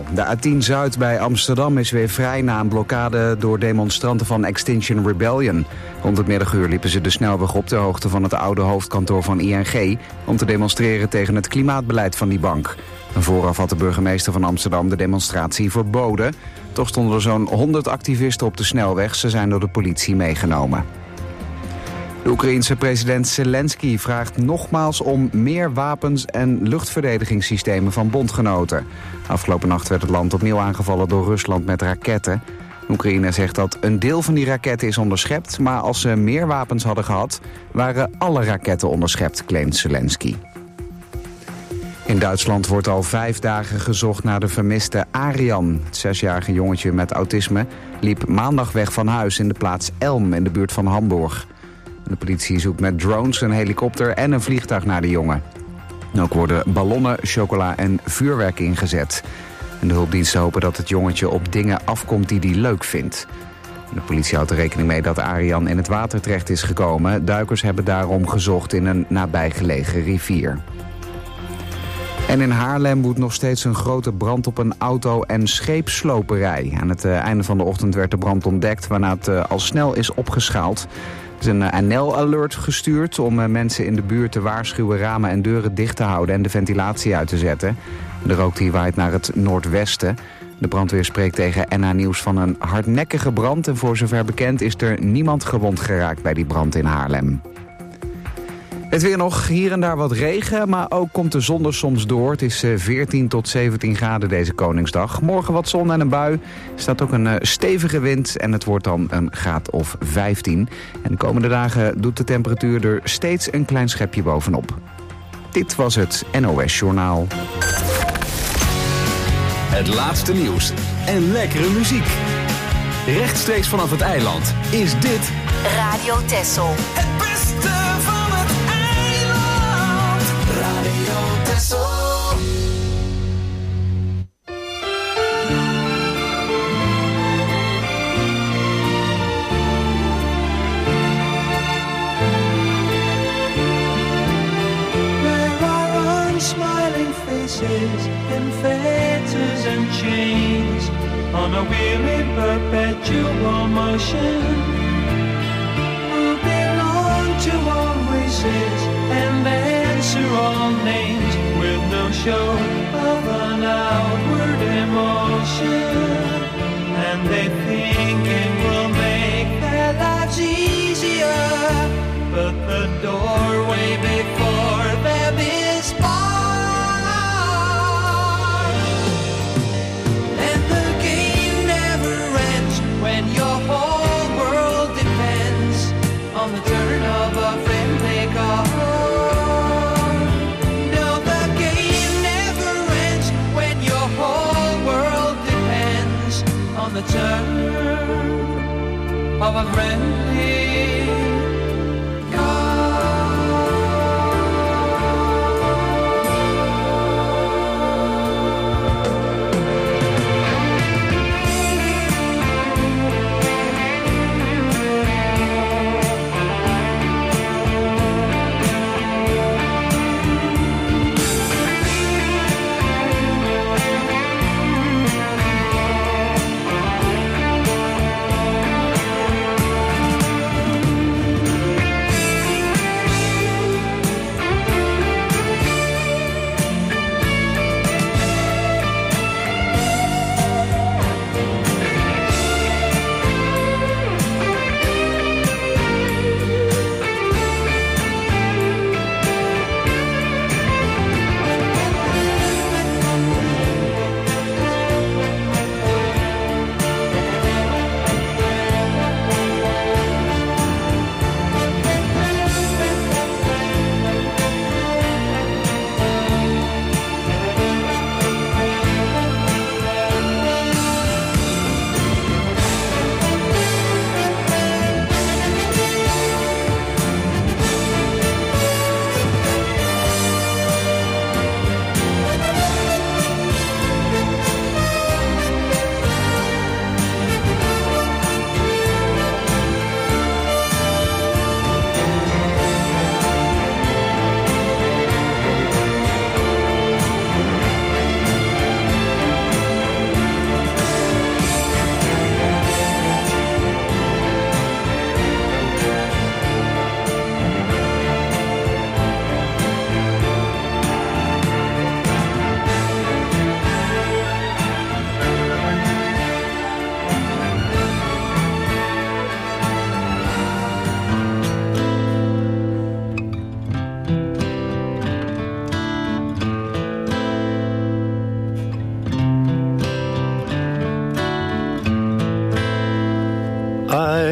De A10 Zuid bij Amsterdam is weer vrij na een blokkade door demonstranten van Extinction Rebellion. Rond het middaguur liepen ze de snelweg op ter hoogte van het oude hoofdkantoor van ING om te demonstreren tegen het klimaatbeleid van die bank. En vooraf had de burgemeester van Amsterdam de demonstratie verboden. Toch stonden er zo'n 100 activisten op de snelweg. Ze zijn door de politie meegenomen. De Oekraïense president Zelensky vraagt nogmaals om meer wapens en luchtverdedigingssystemen van bondgenoten. Afgelopen nacht werd het land opnieuw aangevallen door Rusland met raketten. Oekraïne zegt dat een deel van die raketten is onderschept, maar als ze meer wapens hadden gehad, waren alle raketten onderschept, claimt Zelensky. In Duitsland wordt al 5 dagen gezocht naar de vermiste Arian. Het 6-jarige jongetje met autisme liep maandag weg van huis in de plaats Elm in de buurt van Hamburg. De politie zoekt met drones, een helikopter en een vliegtuig naar de jongen. Ook worden ballonnen, chocola en vuurwerk ingezet. En de hulpdiensten hopen dat het jongetje op dingen afkomt die hij leuk vindt. De politie houdt er rekening mee dat Arian in het water terecht is gekomen. Duikers hebben daarom gezocht in een nabijgelegen rivier. En in Haarlem woedt nog steeds een grote brand op een auto- en scheepsloperij. Aan het einde van de ochtend werd de brand ontdekt, waarna het al snel is opgeschaald. Er is een NL-alert gestuurd om mensen in de buurt te waarschuwen ramen en deuren dicht te houden en de ventilatie uit te zetten. De rook die waait naar het noordwesten. De brandweer spreekt tegen NH Nieuws van een hardnekkige brand en voor zover bekend is er niemand gewond geraakt bij die brand in Haarlem. Het weer nog, hier en daar wat regen, maar ook komt de zon er soms door. Het is 14 tot 17 graden deze Koningsdag. Morgen wat zon en een bui. Er staat ook een stevige wind en het wordt dan een graad of 15. En de komende dagen doet de temperatuur er steeds een klein schepje bovenop. Dit was het NOS Journaal. Het laatste nieuws en lekkere muziek. Rechtstreeks vanaf het eiland is dit Radio Texel. Het beste van het eiland. Radio Texel. There are unsmiling faces in fetters and chains on a wheelie perpetual motion. To all races and answer all names with no show of an outward emotion. And they think it will make their lives easier, but the doorway before them is barred. And the game never ends when your whole world depends on the turn of a friendly card. No, the game never ends when your whole world depends on the turn of a friendly card.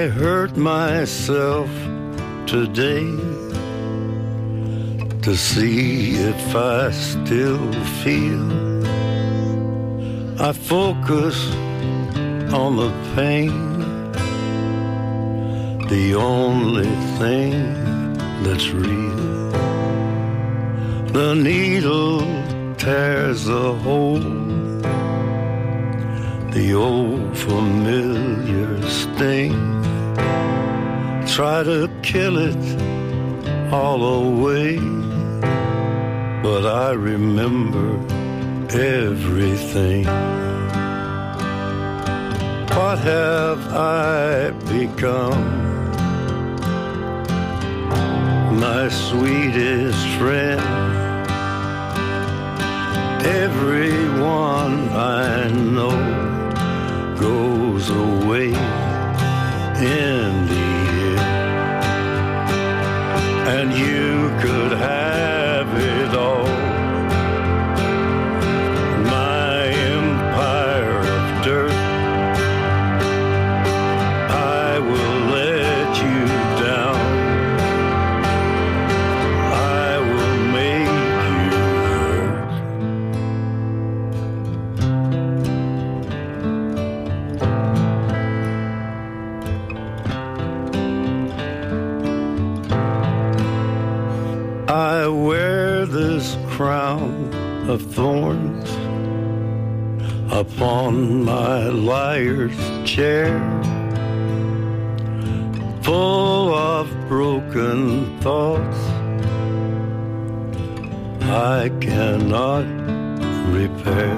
I hurt myself today to see if I still feel. I focus on the pain, the only thing that's real. The needle tears a hole, the old familiar sting. Try to kill it all away, but I remember everything. What have I become? My sweetest friend. Everyone I know goes away in the end, and you could have it all. My empire of dirt, I will let you down. I will make you hurt. I wear this crown of thorns upon my liar's chair, full of broken thoughts I cannot repair.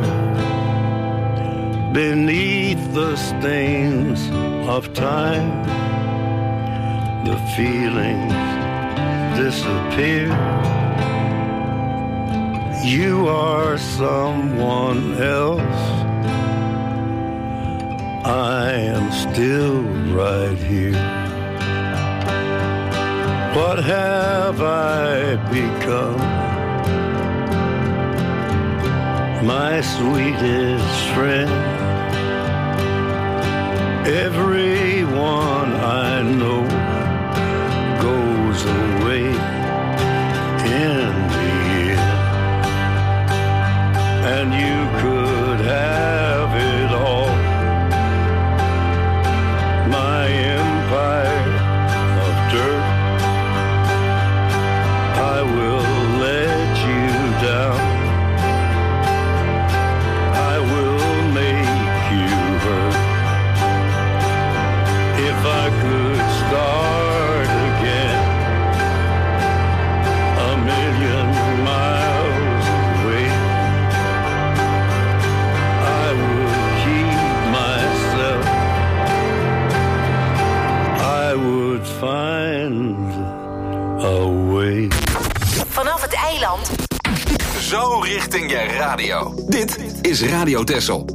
Beneath the stains of time, the feelings disappear. You are someone else. I am still right here. What have I become? My sweetest friend. Everyone I know goes away in the end, and you could have it all. My empire of dirt, I will let you down. I will make you hurt. If I could start again, a million miles away, I would keep myself. I would find a way. Vanaf het eiland. Zo richting je radio. Dit is Radio Texel.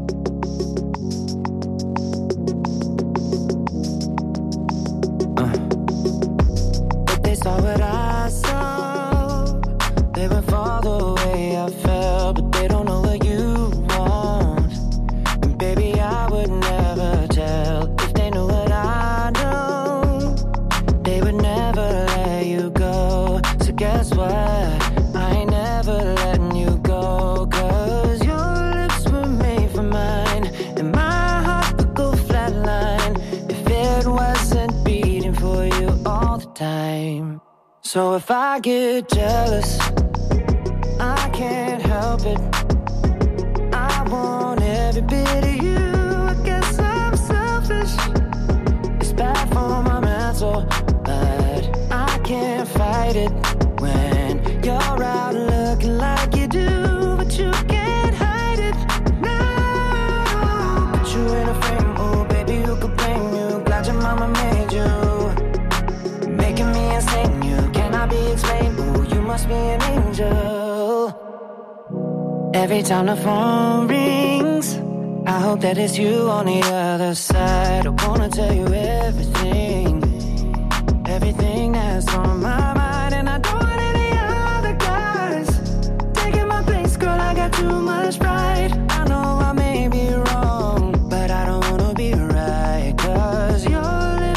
They saw what I saw. They went far the way I felt, but they don't know what you want. And baby, I would never tell if they knew what I know. They would never let you go. So guess what? I ain't never letting you go. 'Cause your lips were made for mine, and my heart would go flatline if it wasn't beating for you all the time. So if I get jealous, I can't help it. I want every bit of you. I guess I'm selfish. It's bad for my mental, but I can't fight it when you're out looking like you do, but you can't hide it. No, put you in a frame, oh baby, who could blame you? Glad your mama made you, making me insane. You cannot be explained. Oh, you must be an angel. Every time the phone rings, I hope that it's you on the other side. I wanna tell you everything, everything that's on my mind, and I don't want any other guys taking my place. Girl, I got too much pride. I know I may be wrong, but I don't wanna be right. 'Cause your lips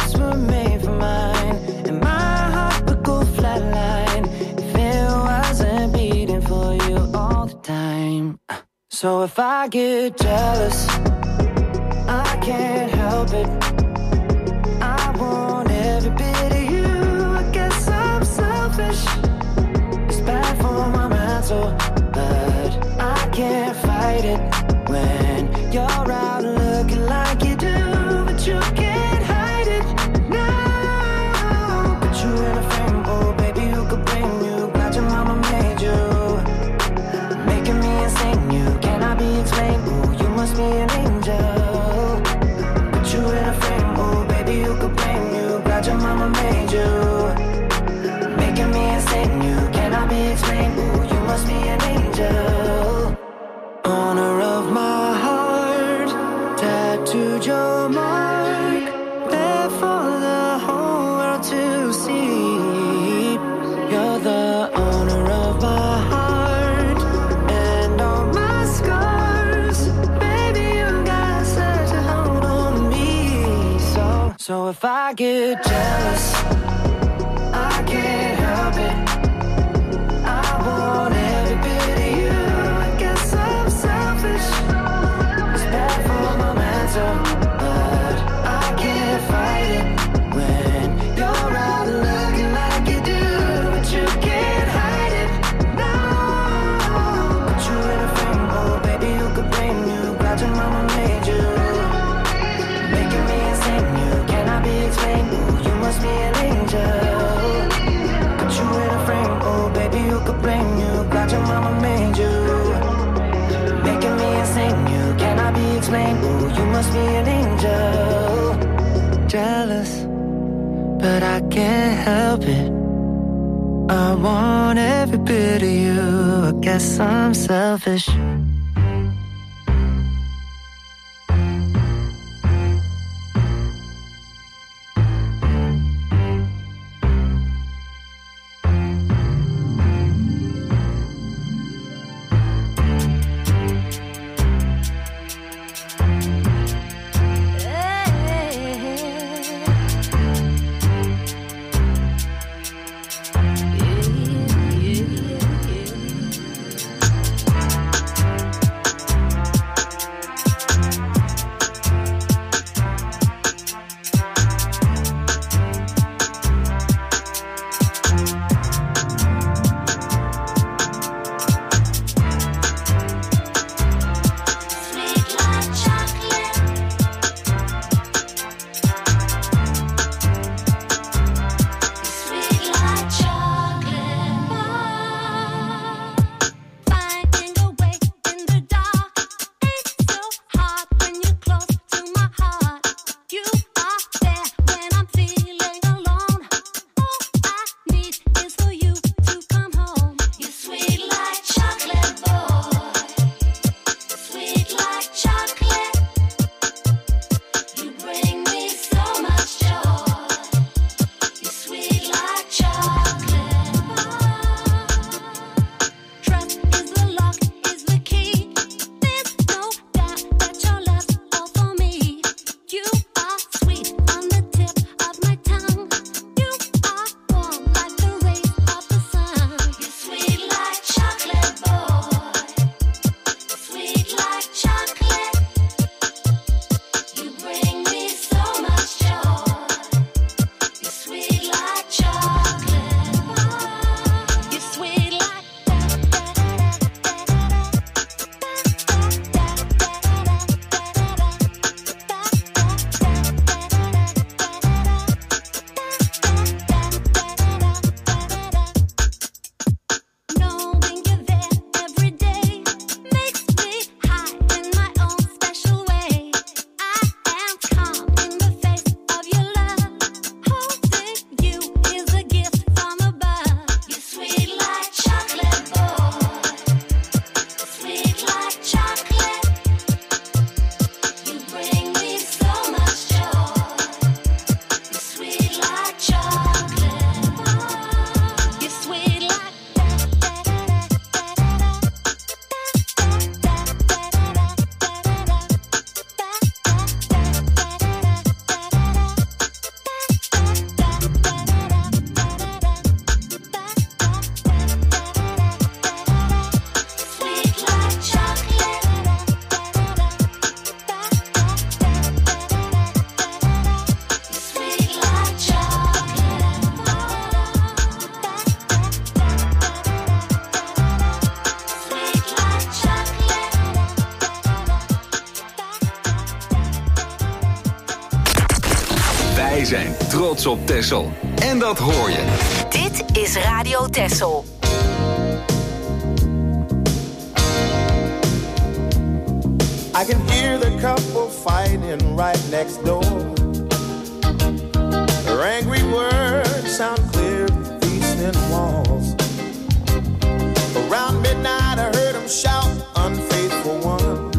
So if I get jealous, I can't help it. I want every bit of you. I guess I'm selfish. It's bad for my mental, but I can't fight it when you're out looking like you do, but you can't hide it. No, put you in a frame, oh baby, who could blame you? Glad your mama made you, making me insane. You cannot be explained. Ooh, you must be an angel. Put you in a frame, oh baby, who could blame you? Glad your mama made you, making me insane. You cannot be explained. Ooh, you must be an angel. Owner of my heart, tattooed your mark, there for the whole world to see. You're the owner of my heart and all my scars. Baby, you got such a hold on me. So if I get jealous, I can't help it. I want every bit of you. I guess I'm selfish. It's bad for my mental, but I can't fight it when you're out looking like you do, but you can't hide it. No, put you in a frame, oh baby, who could blame you? Glad your mama made you, making me insane. You cannot be explained. Ooh, you must be an angel. Put you in a frame, oh baby, who could blame you? Glad your mama made you, making me insane. You cannot be explained. Ooh, you must be an angel. Jealous, but I can't help it. I want every bit of you. I guess I'm selfish. Wij zijn trots op Texel. En dat hoor je. Dit is Radio Texel. I can hear the couple fighting right next door. Their angry words sound clear through these thin walls. Around midnight I heard them shout, unfaithful one.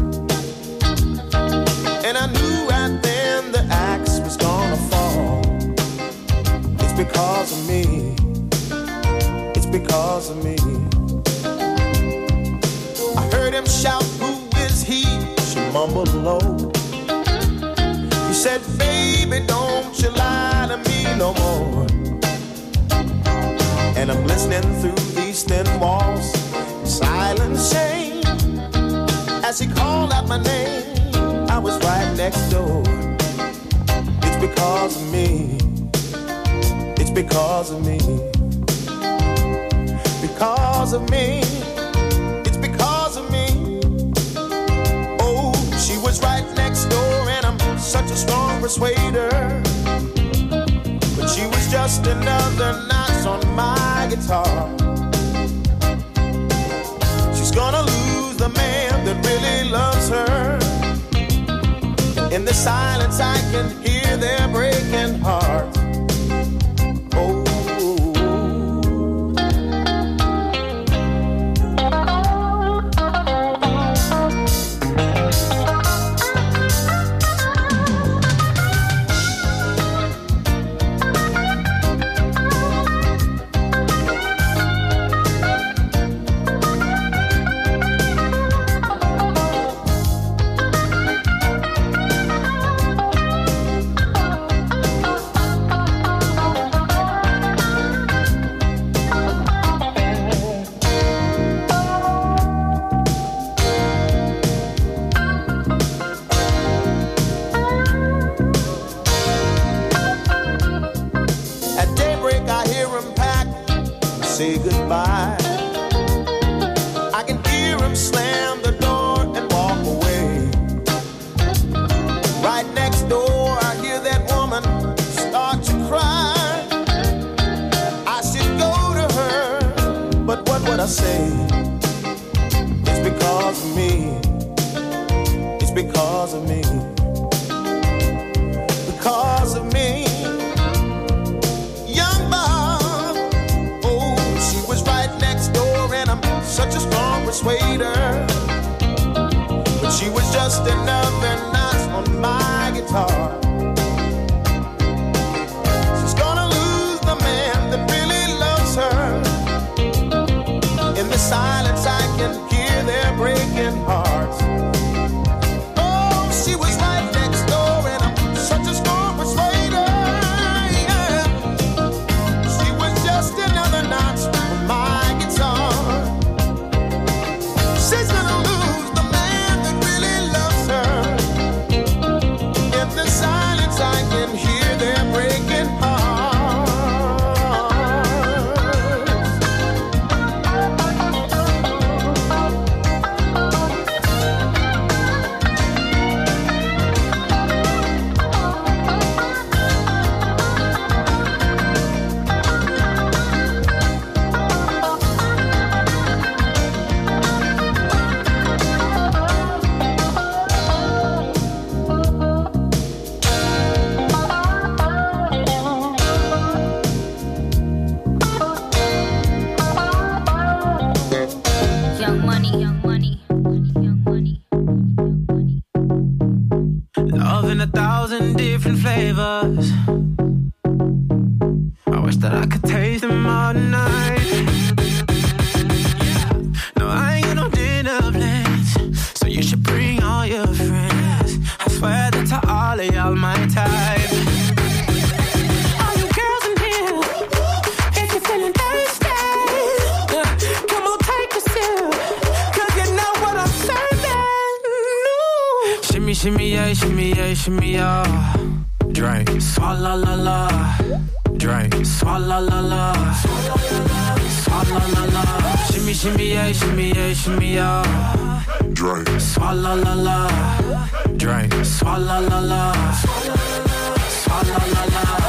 And I knew right then the axe was gonna fall. It's because of me. It's because of me. I heard him shout, who is he? She mumbled low. He said, baby, don't you lie to me no more. And I'm listening through these thin walls, silent shame. As he called out my name, I was right next door. It's because of me. It's because of me. Because of me. It's because of me. Oh, she was right next door and I'm such a strong persuader. But she was just another notch on my guitar. She's gonna lose the man that really loves her. In the silence I can hear their breaking heart. Oh. Say goodbye. I can hear him slam the door and walk away. Right next door I hear that woman start to cry. I should go to her, but what would I say? It's because of me. It's because of me. Because of me. Such a strong persuader, but she was just another notch on my guitar. She's gonna lose the man that really loves her. In the silence I can hear their breaking hearts. Oh, she was right next door and I'm such a strong persuader. Yeah. She was just another notch on my guitar. She's gonna lose the man that really loves her. In the silence I can hear their breaking hearts. Love in 1,000 different flavors. I wish that I could taste them all night. No, I ain't got no dinner plans, so you should bring all your friends. I swear that to all of y'all my type. All you girls in here, if you're feeling thirsty, come on, take a sip, 'cause you know what I'm serving. Shimmy, shimmy, yeah, shimmy, yeah, shimmy, yeah. Drink, swalla la la. Drink, swalla la la. Swalla la la. Shimmy, shimmy, yeah, shimmy, yeah, shimmy, yeah. Drink, swalla la la. Drink, swalla la la. Swalla la la.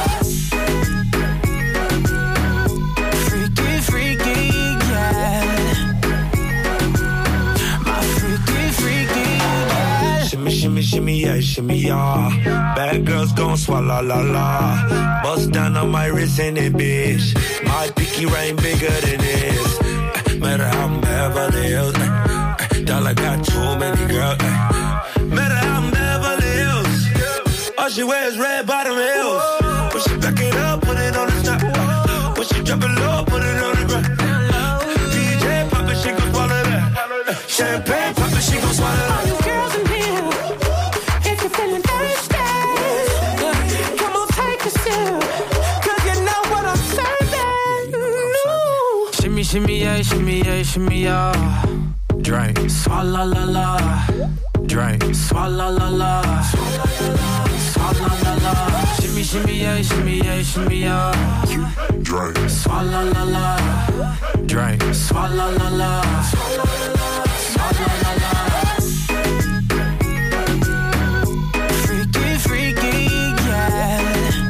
shimmy, shimmy, yeah, shimmy, yeah. Bad girls gon' swallow, la, la. Bust down on my wrist in it, bitch. My pinky ring bigger than this. Matter how I'm Beverly Hills. Dollar got too many girls. Matter how I'm Beverly Hills. All she wears red bottom heels. When she back it up, put it on the top. When she drop it low, put it on the ground. DJ pop it, she gon' swallow that. Champagne pop it, she gon' swallow that. All you girls in here, if you're feeling thirsty, come on, take a sip, 'cause you know what I'm serving. Shimmy, shimmy, yeah, shimmy, yeah, shimmy, yeah. Drink, swalla la la. Drink, swalla la la. Swalla la la. Shimmy, shimmy, yeah, shimmy, yeah, shimmy, yeah. Drink, swalla la la. Drink, swalla la la. Swalla la la. Freaky, freaky, yeah.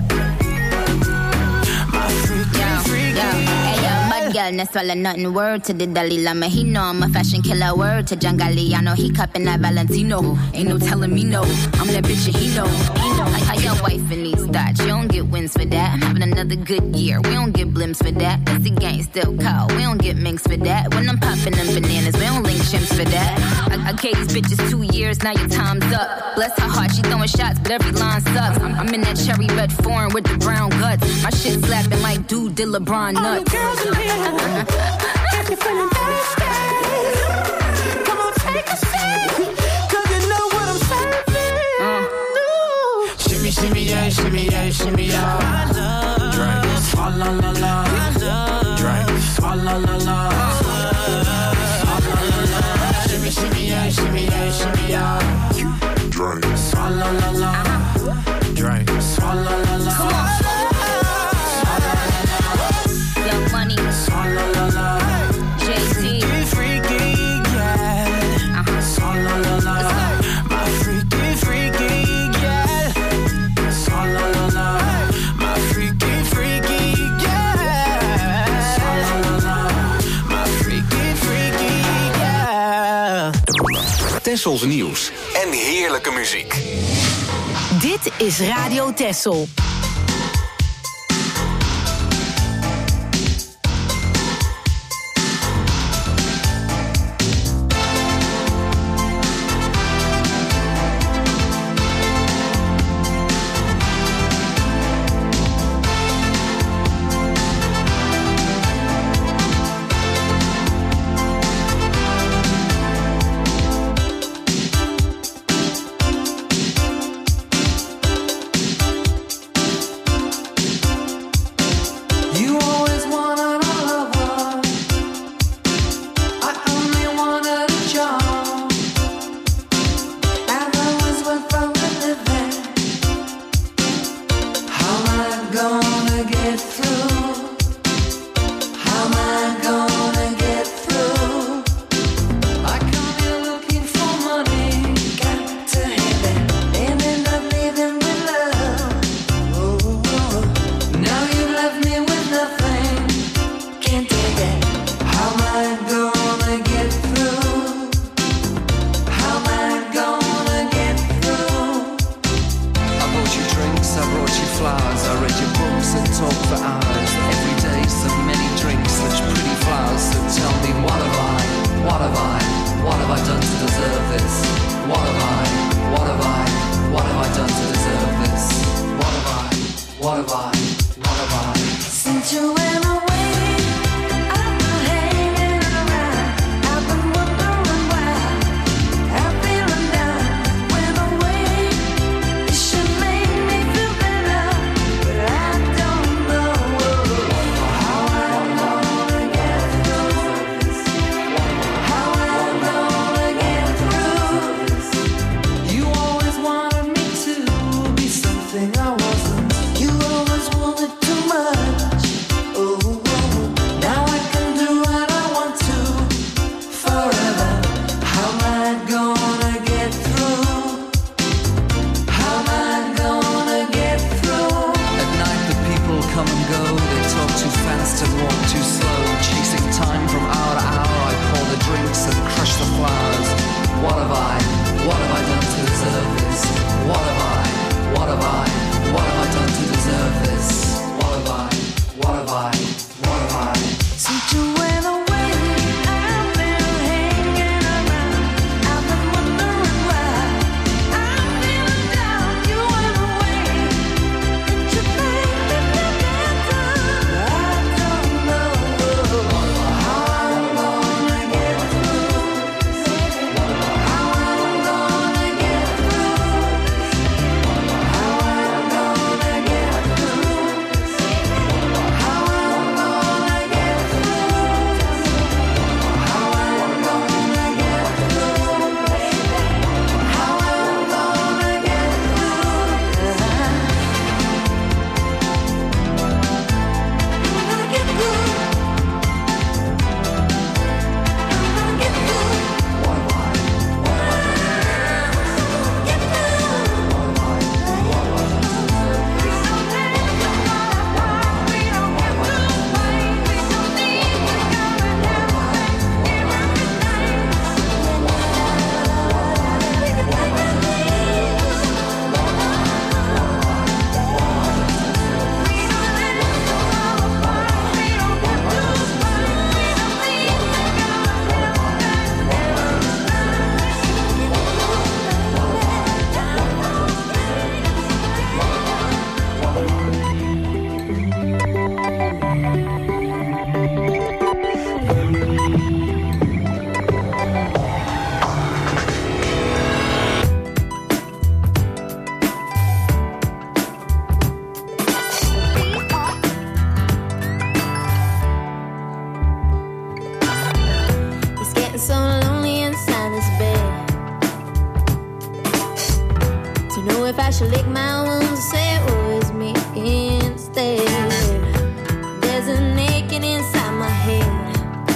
My freaky, freaky. Girl, no swallow nothing. Word to the Dalai Lama. He know I'm a fashion killer. Word to Giangalli. I know he cupping that Valentino. Ain't no telling me no. I'm that bitch and he know. Like how your wife in these thoughts. You don't get wins for that. I'm having another good year. We don't get blimps for that. That's the gang still call. We don't get minks for that. When I'm popping them bananas, we don't link chimps for that. I gave these bitches 2 years. Now your time's up. Bless her heart. She throwing shots, but every line sucks. I'm in that cherry red foreign with the brown guts. My shit slapping like dude did LeBron nuts. All you girls in here, if you're feeling thirsty, come on, take a sip, 'cause you know what I'm serving. Shimmy, shimmy, yeah, shimmy, yeah, shimmy, yeah. Drink, swalla la la. Drink, swalla la la. Shimmy, shimmy, yeah, shimmy, yeah, shimmy, yeah. Drink, swalla la la. Drink, swalla la la. Young Money, Swalla la la. Jay-Z. Freaky, yeah. Swalla la la. My freaky, freaky, yeah. Swalla la la. My freaky, freaky, yeah. Swalla la la. My freaky, freaky, yeah. Tessels nieuws en heerlijke muziek. Dit is Radio Tessel. What have I done to deserve Don't know if I should lick my wounds or say it was me instead. There's an aching inside my head.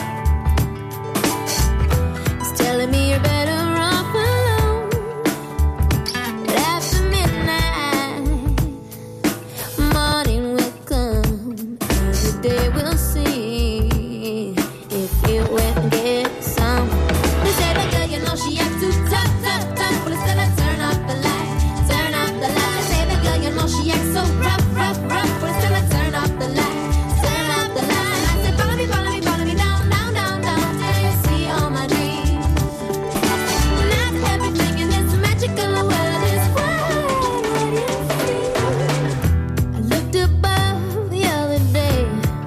It's telling me you're better off alone. But after midnight, morning will come. Every day we'll see if you went and get some. They say that girl, you know she acts too tough, tough, tough. But instead I turn off the light, turn off the light. They say that girl, you know she acts so rough, rough, rough. But instead I turn off the light, turn off the light. I said follow me, follow me, follow me down, down, down, down till you see all my dreams. Not everything in this magical world is what it seems. I looked above the other day,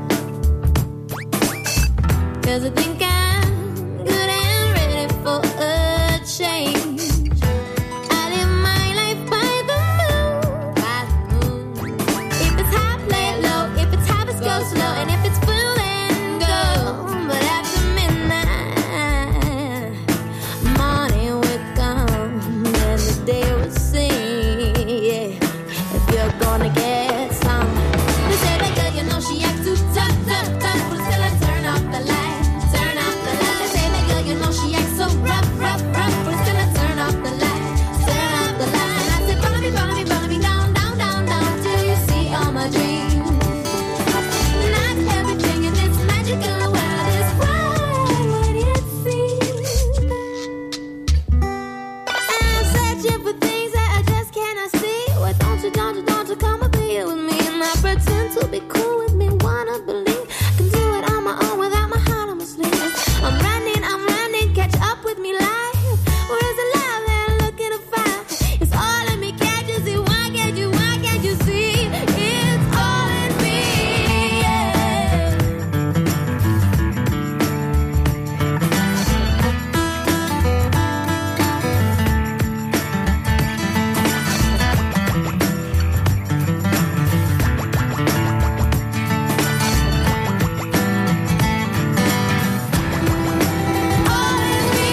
'cause I think I'm good and ready for a change. I live my life by the moon, by the moon. If it's high, play it low. If it's harvest, go slow. And if it's full, then go. But after midnight, morning will come and the day will sing. Yeah, if you're gonna get some. They say that girl, you know she acts too tough, tough, tough. But still I turn off the light, turn off the light. They say that girl, you know she acts so rough, rough, rough. But still I turn off the light, turn off the light. I said follow me, follow me, follow me down, down, down, down till you see all my dreams. Not everything in this magical world is what it seems. I'm searching for things that I just cannot see. Why don't you come up here with me and not pretend to be cool with me? Wanna believe I can do it on my own without my heart on my sleeve. I'm running, catch up with me live. Where is the love that I'm looking to find? It's all in me, can't you see? Why can't you see? It's all in me, yeah. All in me,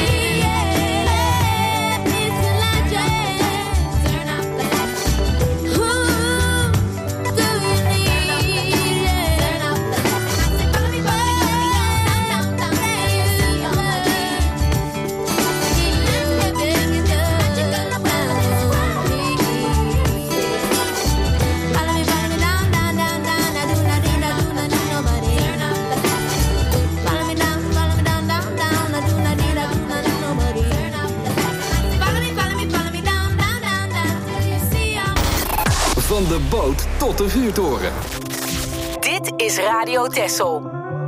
yeah. It's a legend. Turn off the lights. Who do you need? Turn off the lights. I say follow me, down, down, down, till you see all my dreams. Everything in the magical world is what it is. Follow me down, down, down, down. I do not need nobody. Turn off the lights. Follow me down, down, down, down. I do not need nobody. Turn off the lights. Follow me down, down, down, down till you see all my Van de boot tot de vuurtoren. Dit is Radio Texel.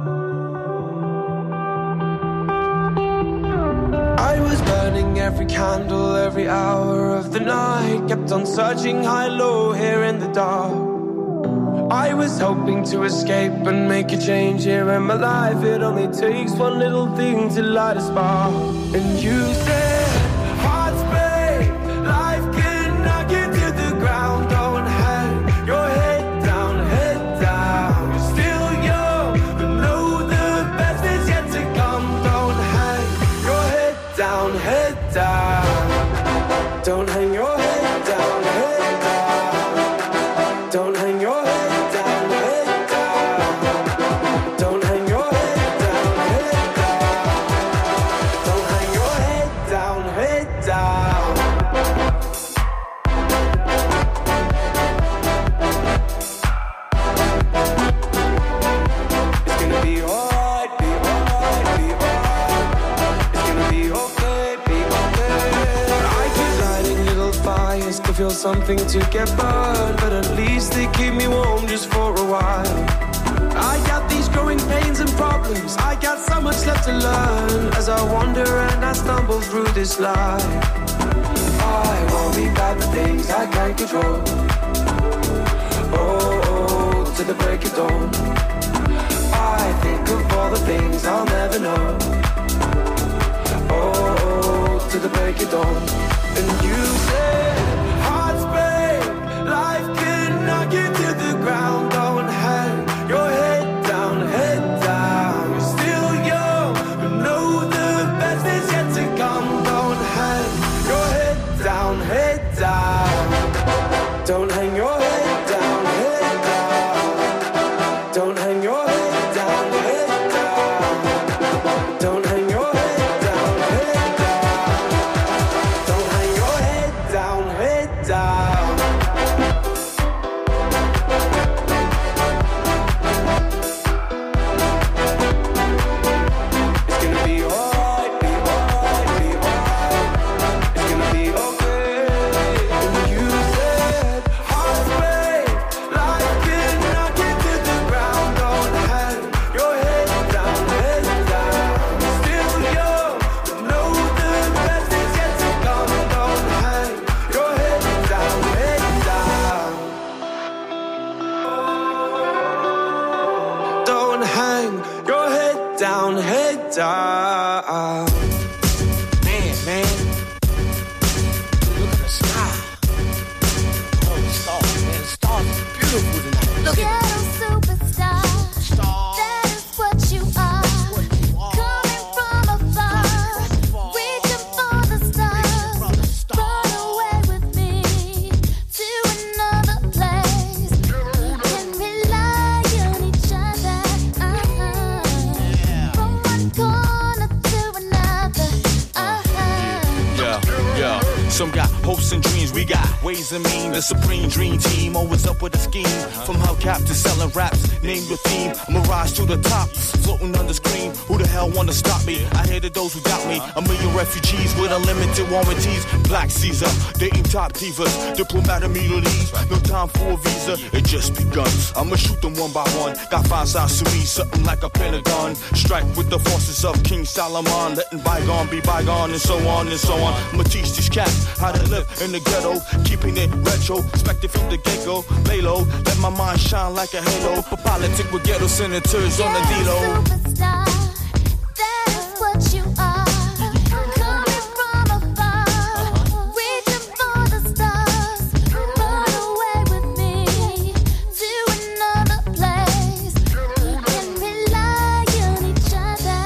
I was burning every candle, every hour of the night. Kept on searching high, low, here in the dark. I was hoping to escape and make a change here in my life. It only takes one little thing to light a spark. And you said, hearts break, life can knock you to the ground. Don't hang your head down, head down. You're still young, but know the best is yet to come. Don't hang your head down, head down. Don't hang your head down, head down. Don't hang your head down, head down. Don't hang your head down, head down. Don't hang your head down, head down. It's gonna be alright, be alright, be alright. It's gonna be okay, be okay. I keep lighting little fires to feel something to get burned, but at least they keep me warm just for a while. I got these growing pains and problems. I got so much left to learn as I wander and I stumble through this life. I worry about the things I can't control. Oh, to the break of dawn. I think of all the things I'll never know. Oh, to the break of dawn. And you said, hearts break, life can knock you to the ground. Don't hang your head down, head down. You're still young, but know the best is yet to come. Don't hang your head down, down, head down. Don't hang your head down, head down. Don't hang your head down, head down. Don't hang your head down, head down. Don't hang your head down, head down. Man, look at the sky. Oh, the stars, man. The stars are beautiful tonight. Look at superstar. That is what you are. Coming from afar. Reaching for the stars. Run away with me to another place. Can rely on each other. From one corner to another. Yeah. Some got hopes and dreams, we got ways and means. The supreme dream team, always up with a scheme. From hubcap to selling raps, name your theme. I'ma rise to the top, floating on the screen. Who the hell wanna stop me? I hated those who doubt me. A million refugees with unlimited warranties. Black Caesar, dating top divas. Diplomat immunities, no time for a visa. It just begun. I'ma shoot them one by one. Got 5 sides to me, something like a pentagon. Strike with the forces of King Solomon. Letting bygone be bygone, and so on and so on. I'ma teach these cats how to live in the ghetto, keeping it retro, expected from the get-go. Lay low, let my mind shine like a halo. For politics with ghetto senators on the D-Lo. Superstar, that is what you are. Coming from afar, reaching for the stars. Run away with me to another place. Can rely on each other.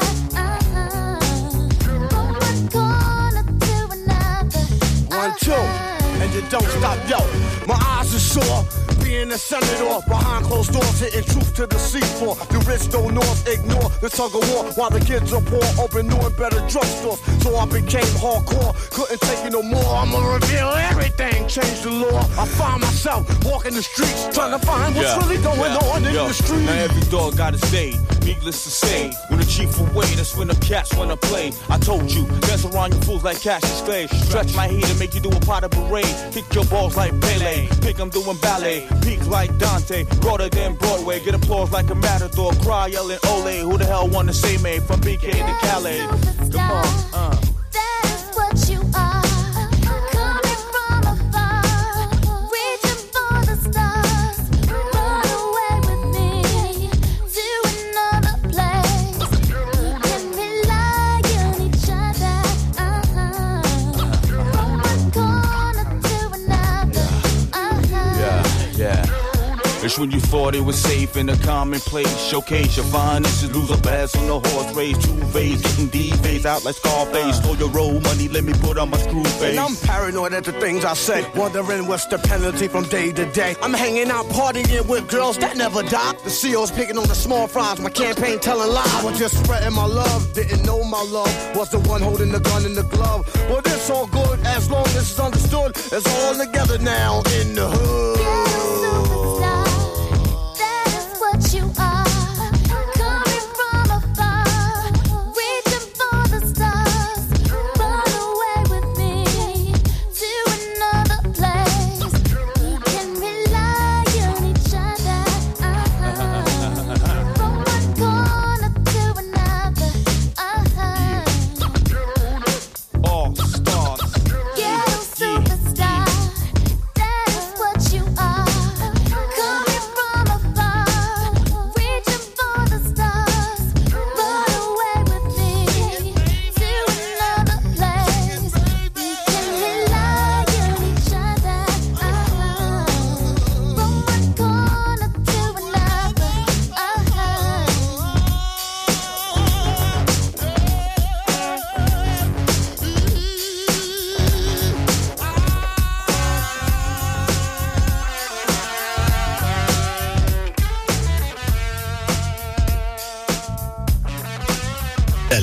From one corner to another. 1, 2, and you don't stop, yo. My eyes are sore, being a senator behind closed doors, hitting truth to the seafloor. The rich don't north ignore the tug of war while the kids are poor, open new and better drugstores. So I became hardcore, couldn't take it no more. I'ma reveal everything, change the law. I find myself walking the streets, trying to find what's really going on in the streets. Now every dog got his day. Needless to say, when the chief away, that's when the cats wanna play. I told you, dance around you fools like Cassius Clay. Stretch my heat and make you do a pot of parade. Kick your balls like Pele, pick 'em doing ballet. Peak like Dante, broader than Broadway. Get applause like a matador, cry yelling ole. Who the hell wanna say me from BK to Calais? Come on, That is what you are. Coming from afar, reaching for the stars. Run away with me to another place. Can rely on each other. From one corner to another. yeah. It's when you thought it was safe in a commonplace. Showcase your finest, lose a bass on the horse race. 2 phase, getting D-phase out like Scarface. Stole your roll money, let me put on my screw face. And I'm paranoid at the things I say, wondering what's the penalty from day to day. I'm hanging out partying with girls that never die. The CEO's picking on the small fries, my campaign telling lies. I was just spreading my love, didn't know my love was the one holding the gun in the glove. Well, it's all good as long as it's understood. It's all together now in the hood. Superstar, that is what you are. Coming from afar, reaching for the stars. Run away with me to another place. Can rely on each other. From one corner to another. All stars. Ghetto superstar, that is what you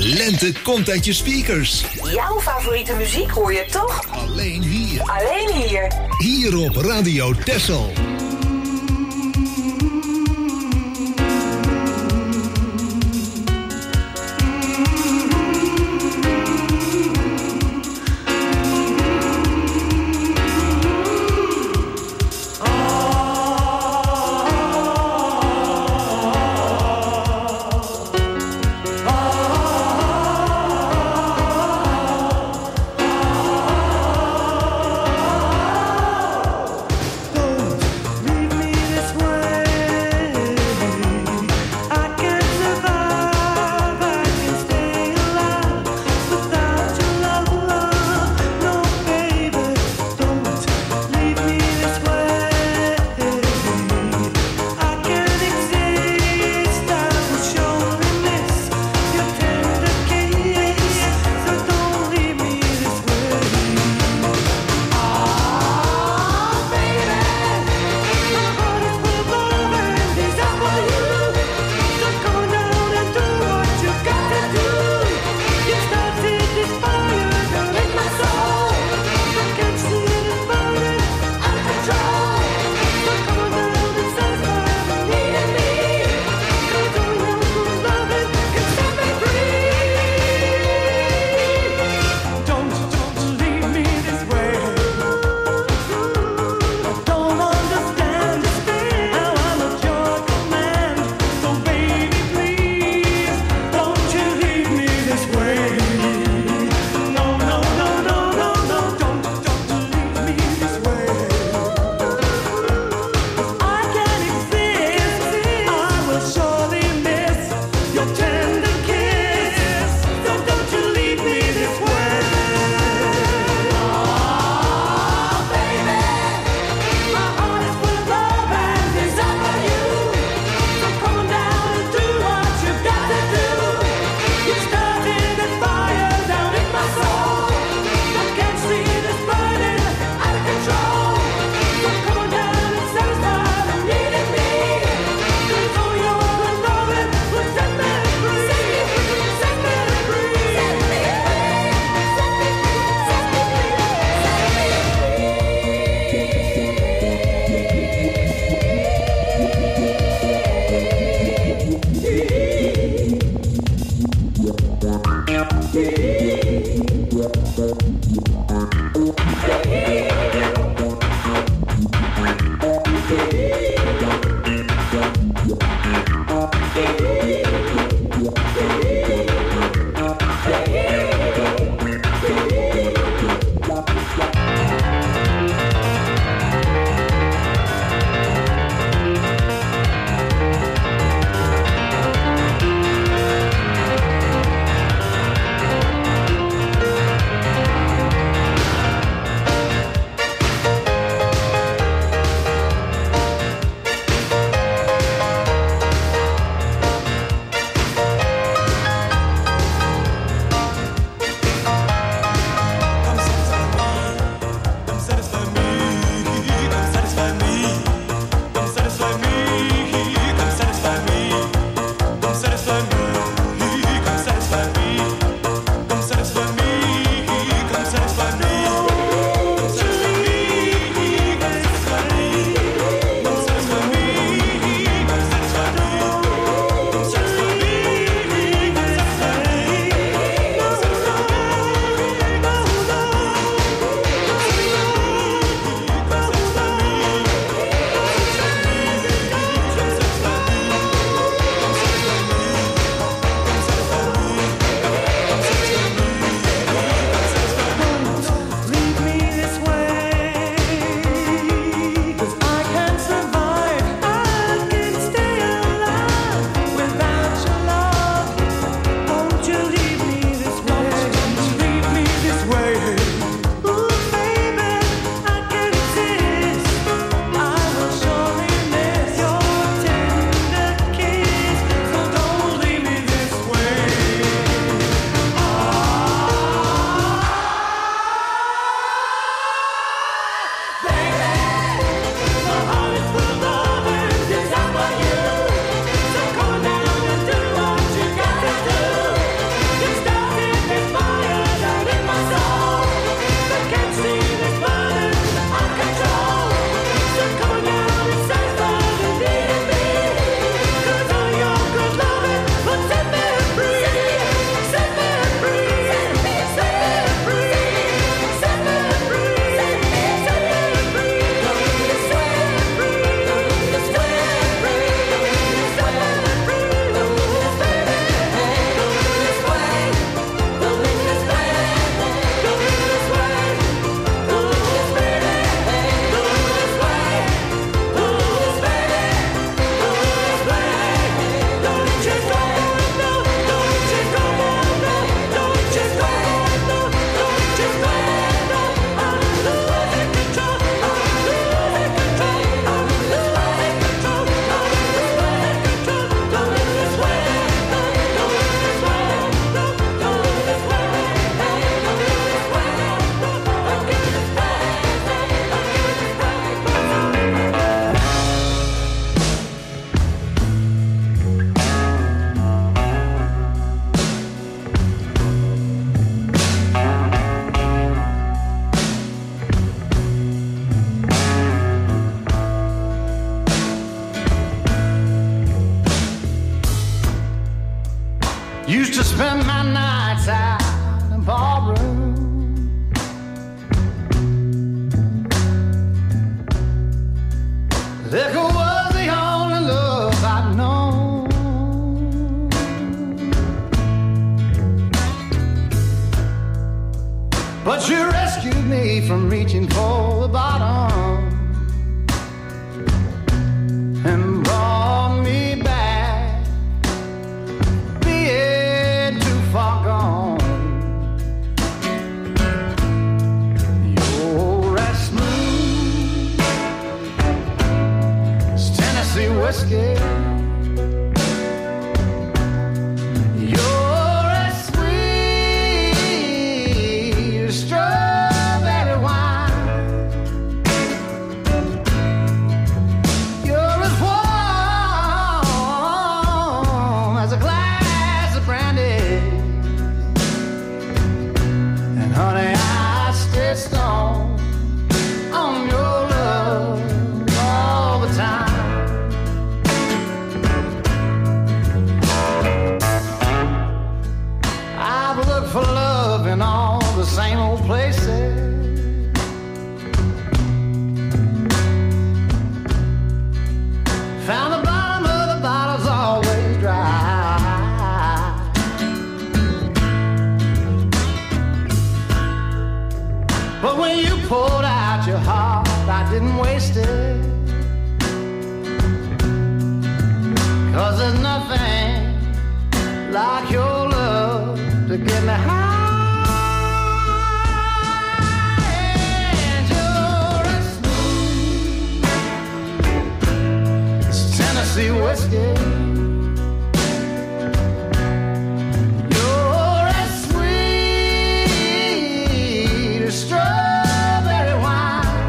lente komt uit je speakers. Jouw favoriete muziek hoor je toch? Alleen hier. Alleen hier. Hier op Radio Texel. to spend my nights out in ballroom. Liquor was the only love I'd known. But you rescued me from reaching for the bottom and brought me back, being too far gone. You're as smooth as Tennessee whiskey. You're as sweet as strawberry wine. You're as warm as a glass of brandy. And honey, I stay strong on your love all the time. I've looked for love in all the same old places. Found the bottom of the bottle's always dry. But when you poured out your heart, I didn't waste it. 'Cause there's nothing like your love to get me high. And you're as smooth as Tennessee whiskey. You're as sweet as strawberry wine.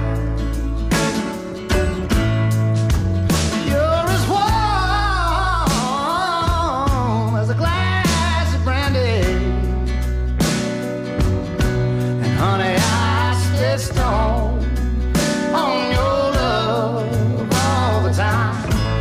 You're as warm as a glass of brandy. And honey, I stay strong on your love all the time.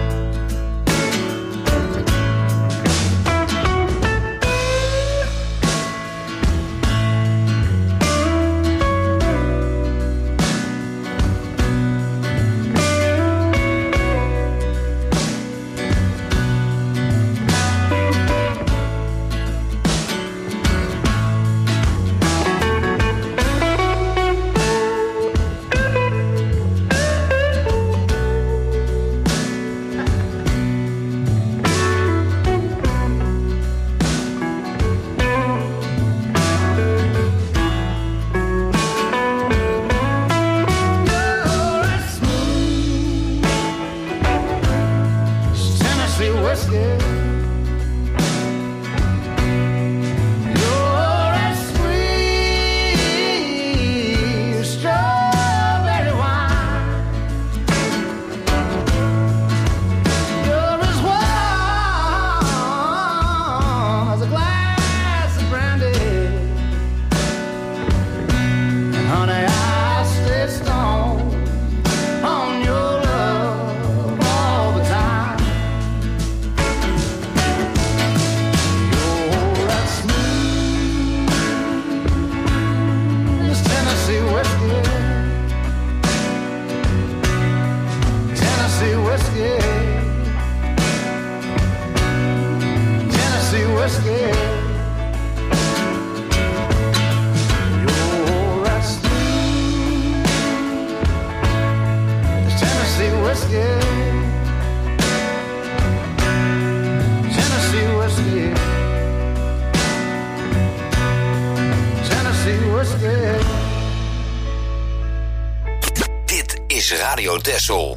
You're as smooth as Tennessee whiskey. You're as sweet as strawberry wine. You're as warm as a glass of brandy. And honey, I stay strong on your love all the time. You're as smooth as Tennessee whiskey. Tennessee whiskey. Tennessee whiskey. You're as smooth as Tennessee whiskey. Tennessee whiskey. Tennessee whiskey. Dit is Radio Texel.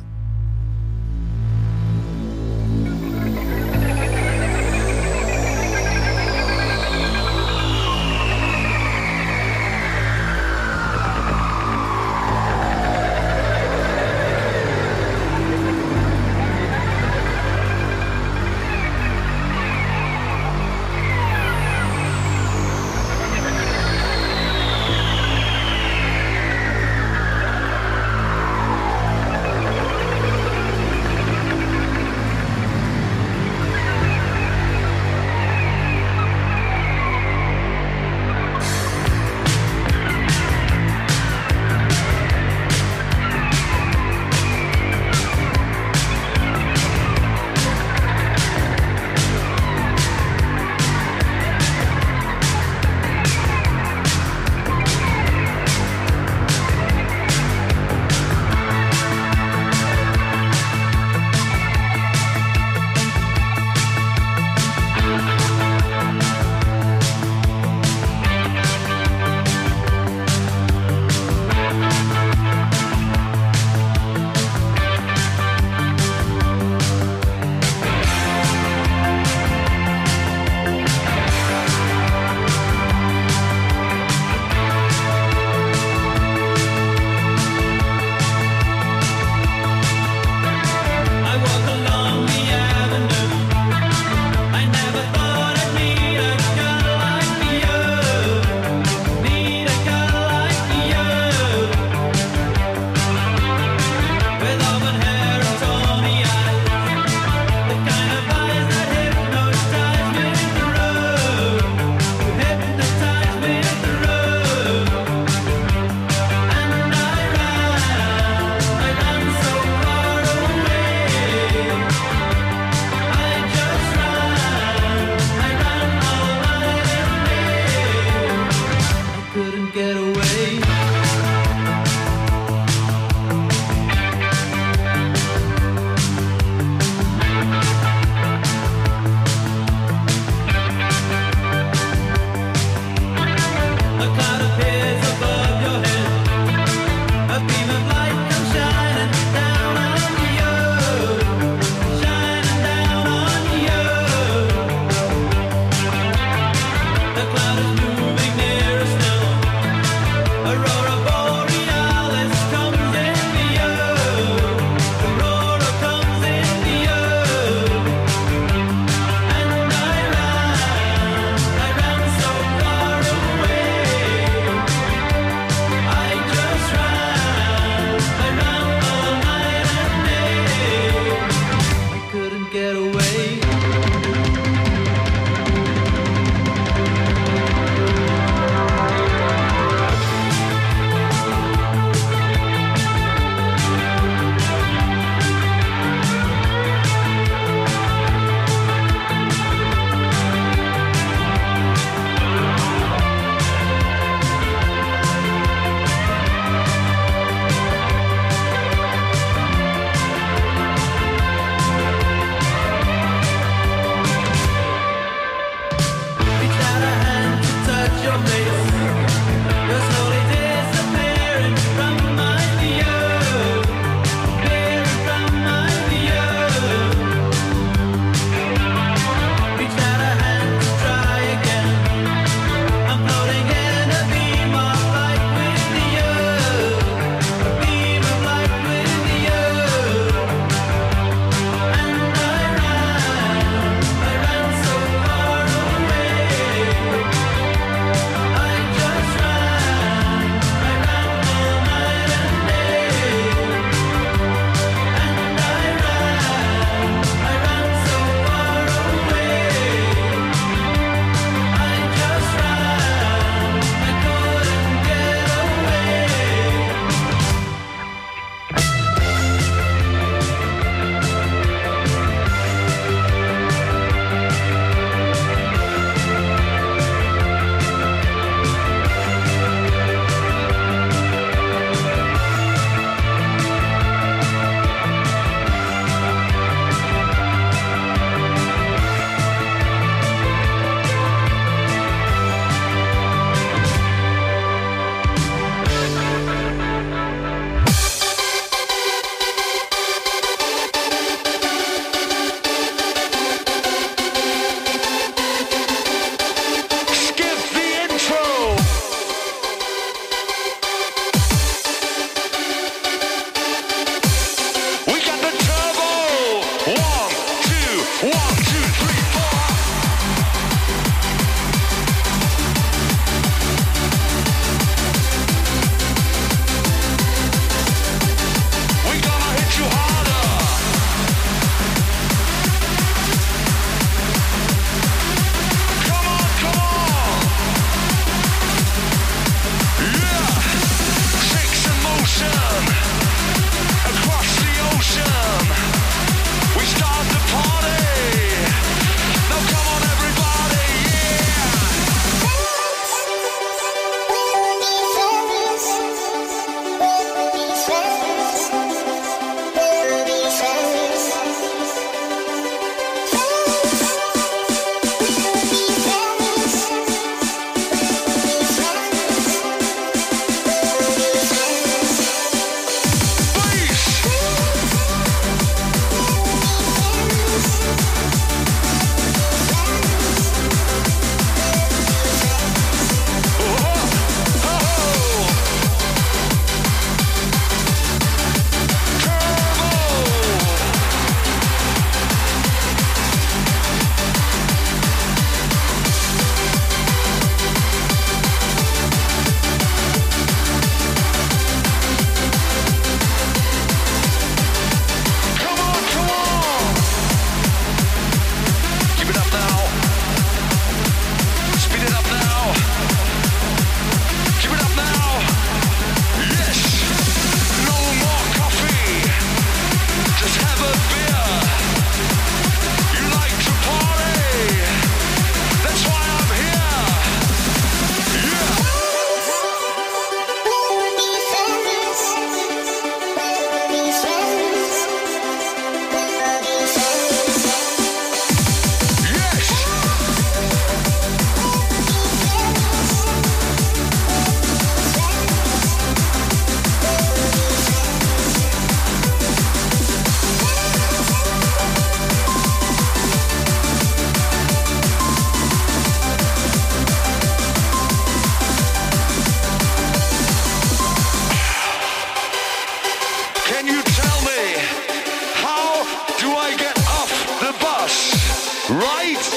Can you tell me, how do I get off the bus? Right?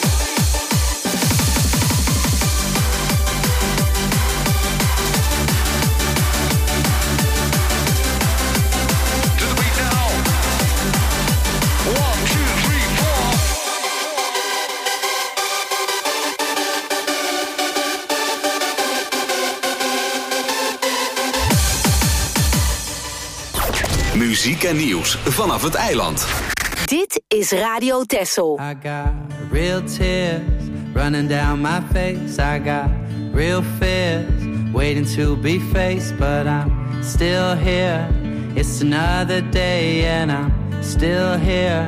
Muziek en nieuws vanaf het eiland. Dit is Radio Texel. I got real tears running down my face. I got real fears waiting to be faced, but I'm still here. It's another day and I'm still here.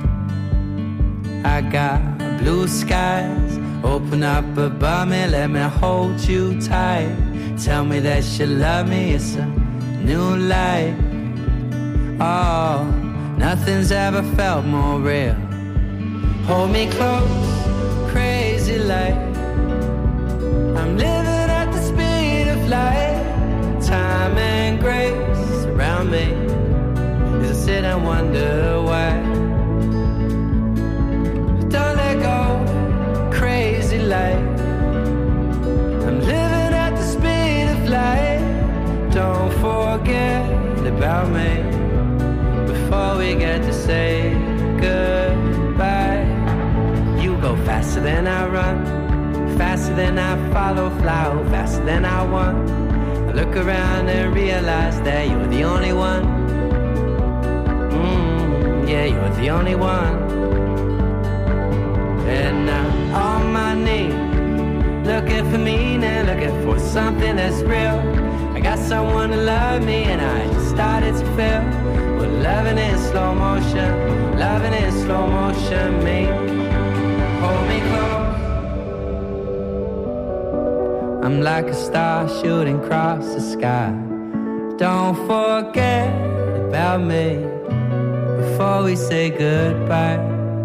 I got blue skies open up above me, let me hold you tight. Tell me that you love me, it's a new life. Oh, nothing's ever felt more real. Hold me close, crazy like I'm living at the speed of light. Time and grace around me as I sit and wonder why. Don't let go, crazy like I'm living at the speed of light. Don't forget about me before we get to say goodbye. You go faster than I run, faster than I follow, fly faster than I want. I look around and realize that you're the only one. Yeah, you're the only one. And now on my knees, looking for meaning, looking for something that's real. I got someone to love me and I just started to feel. Well, loving in slow motion, loving in slow motion, me. Hold me close. I'm like a star shooting across the sky. Don't forget about me before we say goodbye.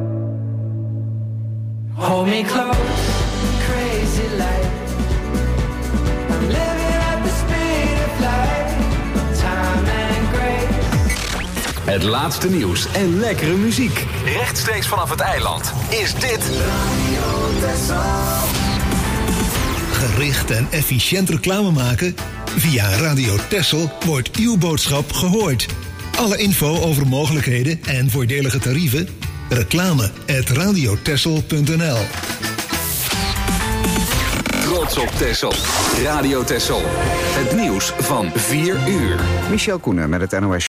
Hold me close, crazy light. I'm living at the speed of light. Time and grace. Het laatste nieuws en lekkere muziek. Rechtstreeks vanaf het eiland is dit Radio Texel. Gericht en efficiënt reclame maken? Via Radio Texel wordt uw boodschap gehoord. Alle info over mogelijkheden en voordelige tarieven? reclame@radiotexel.nl. Trots op Texel. Radio Texel. Het nieuws van 4 uur. Michel Koenen met het NOS.